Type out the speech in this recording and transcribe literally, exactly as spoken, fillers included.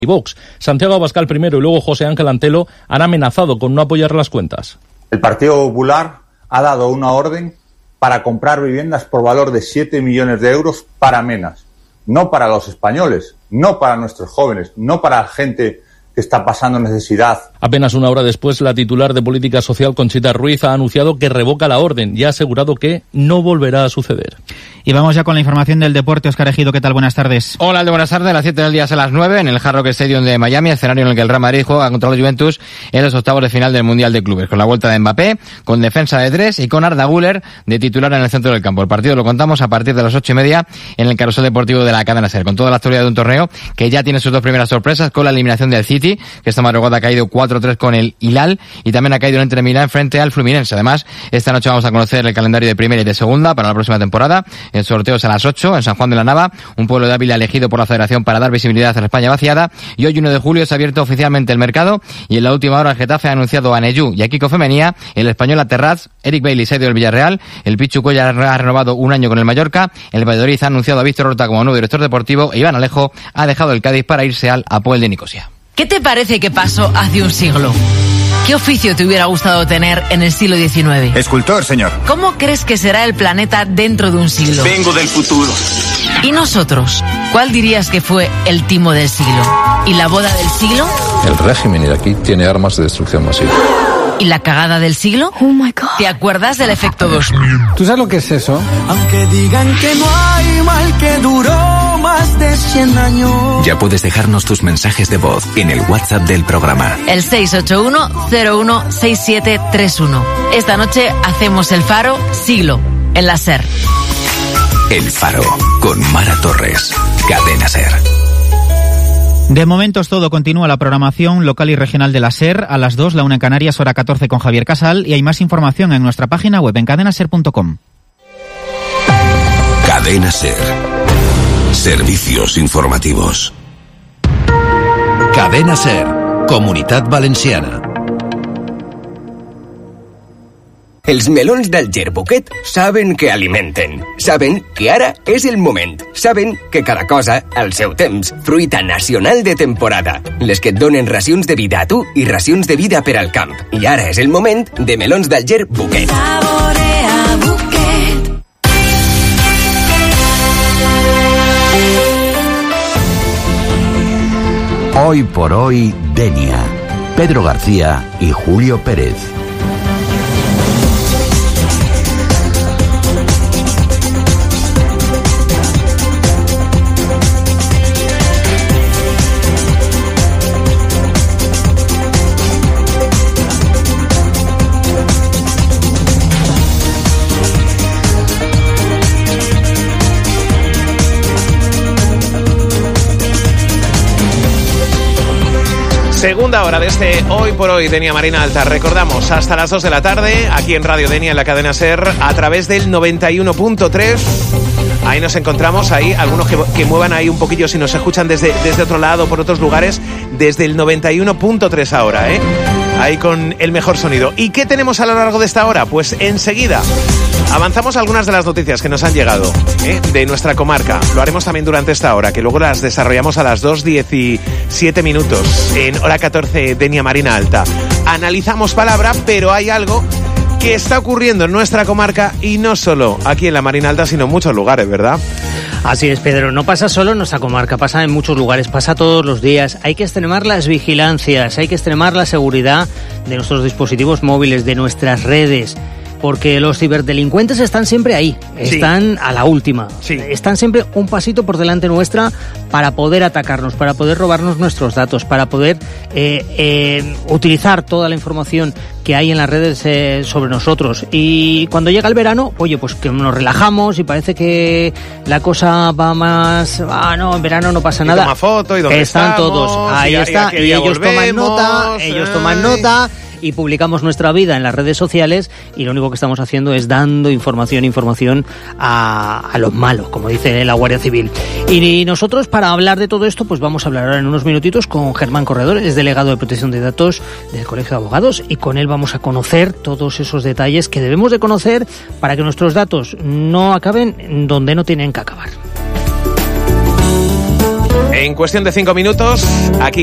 y Vox. Santiago Abascal primero y luego José Ángel Antelo han amenazado con no apoyar las cuentas. El Partido Popular ha dado una orden para comprar viviendas por valor de siete millones de euros para Menas. No para los españoles, no para nuestros jóvenes, no para la gente que está pasando necesidad. Apenas una hora después, la titular de Política Social, Conchita Ruiz, ha anunciado que revoca la orden y ha asegurado que no volverá a suceder. Y vamos ya con la información del deporte. Óscar Ejido, ¿qué tal? Buenas tardes. Hola, Alde, buenas tardes. A las siete del día a las nueve en el Hard Rock Stadium de Miami, escenario en el que el Real Madrid juega contra los Juventus en los octavos de final del Mundial de Clubes, con la vuelta de Mbappé, con defensa de tres y con Arda Güler de titular en el centro del campo. El partido lo contamos a partir de las ocho y media en el Carrusel Deportivo de la cadena SER, con toda la actualidad de un torneo que ya tiene sus dos primeras sorpresas, con la eliminación del City, que esta madrugada ha caído cuatro tres con el Hilal, y también ha caído el Inter de Milán frente al Fluminense. Además, esta noche vamos a conocer el calendario de primera y de segunda para la próxima temporada. El sorteo es a las ocho en San Juan de la Nava, un pueblo de Ávila elegido por la Federación para dar visibilidad a la España vaciada. Y hoy, uno de julio, se ha abierto oficialmente el mercado, y en la última hora el Getafe ha anunciado a Neyú y a Kiko Femenía, el español a Terraz, Eric Bailly se ha ido del Villarreal, el Pichu Cuellar ha renovado un año con el Mallorca, el Valladolid ha anunciado a Víctor Horta como nuevo director deportivo, e Iván Alejo ha dejado el Cádiz para irse al Apoel de Nicosia. ¿Qué te parece que pasó hace un siglo? ¿Qué oficio te hubiera gustado tener en el siglo diecinueve? Escultor, señor. ¿Cómo crees que será el planeta dentro de un siglo? Vengo del futuro. ¿Y nosotros? ¿Cuál dirías que fue el timo del siglo? ¿Y la boda del siglo? El régimen iraquí tiene armas de destrucción masiva. ¿Y la cagada del siglo? Oh my God. ¿Te acuerdas del efecto dos mil? ¿Tú sabes lo que es eso? Aunque digan que no hay mal que duró más de cien años. Ya puedes dejarnos tus mensajes de voz en el WhatsApp del programa. El seis ocho uno cero uno seis siete tres uno. Esta noche hacemos el Faro Siglo en la SER. El Faro con Mara Torres. Cadena SER. De momento es todo. Continúa la programación local y regional de la SER a las dos, la una en Canarias, hora catorce con Javier Casal, y hay más información en nuestra página web en cadena ser punto com. Cadena SER. Servicios informativos. Cadena SER, Comunitat Valenciana. Els melons del Gerbuquet saben que alimenten, saben que ara és el moment, saben que cada cosa al seu temps. Fruita nacional de temporada, les que et donen racions de vida a tu i racions de vida per al camp. I ara és el moment de melons del Gerbuquet. Saborea Buquet. Hoy por hoy, Denia. Pedro García y Julio Pérez. Segunda hora de este Hoy por Hoy, Denia Marina Alta. Recordamos, hasta las dos de la tarde, aquí en Radio Denia, en la cadena SER, a través del noventa y uno punto tres. Ahí nos encontramos, ahí algunos que, que muevan ahí un poquillo si nos escuchan desde, desde otro lado, por otros lugares, desde el noventa y uno punto tres ahora, ¿eh? Ahí con el mejor sonido. ¿Y qué tenemos a lo largo de esta hora? Pues enseguida avanzamos algunas de las noticias que nos han llegado, ¿eh?, de nuestra comarca. Lo haremos también durante esta hora, que luego las desarrollamos a las dos diecisiete minutos, en hora catorce, Denia Marina Alta. Analizamos palabra, pero hay algo que está ocurriendo en nuestra comarca, y no solo aquí en la Marina Alta, sino en muchos lugares, ¿verdad? Así es, Pedro, no pasa solo en nuestra comarca, pasa en muchos lugares, pasa todos los días. Hay que extremar las vigilancias, hay que extremar la seguridad de nuestros dispositivos móviles, de nuestras redes, porque los ciberdelincuentes están siempre ahí, están sí. a la última, sí. están siempre un pasito por delante nuestra para poder atacarnos, para poder robarnos nuestros datos, para poder eh, eh, utilizar toda la información que hay en las redes eh, sobre nosotros. Y cuando llega el verano, oye, pues que nos relajamos y parece que la cosa va más... Ah, no, en verano no pasa y nada. Toma foto y dónde están estamos, todos, ahí y está, y ellos volvemos, toman nota, ellos ay. toman nota... y publicamos nuestra vida en las redes sociales, y lo único que estamos haciendo es dando información, información a, a los malos, como dice la Guardia Civil. Y nosotros, para hablar de todo esto, pues vamos a hablar ahora en unos minutitos con Germán Corredor, es delegado de Protección de Datos del Colegio de Abogados, y con él vamos a conocer todos esos detalles que debemos de conocer para que nuestros datos no acaben donde no tienen que acabar. En cuestión de cinco minutos, aquí